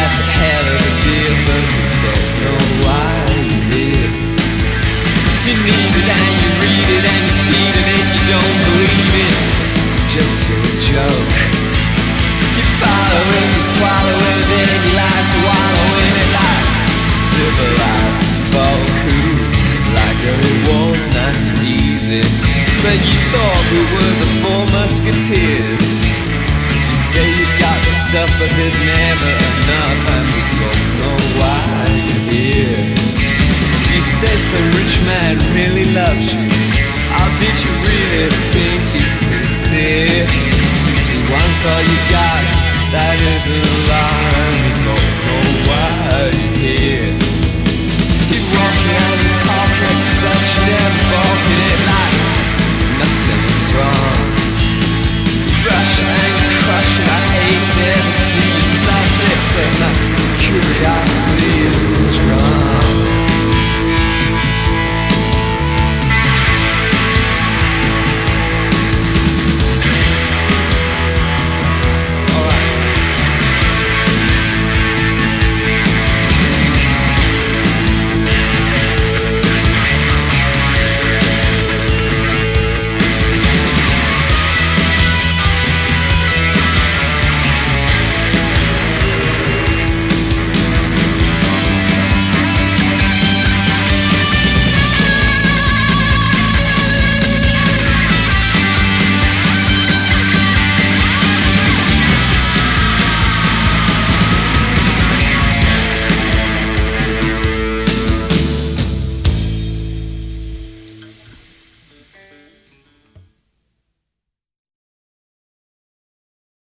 it's a hell of a deal, but you don't know why you're here. You need it and you read it and you feed it, and you don't believe it's just a joke. You follow it, you swallow it, then you like to wallow in it like civilized folk who like it was nice and easy. But you thought we were the Four Musketeers. You say you got the stuff, but there's never enough, and you don't know why you're here. You say some rich man really loves you. How did you really think he's sincere? He wants all you got, that isn't a lie.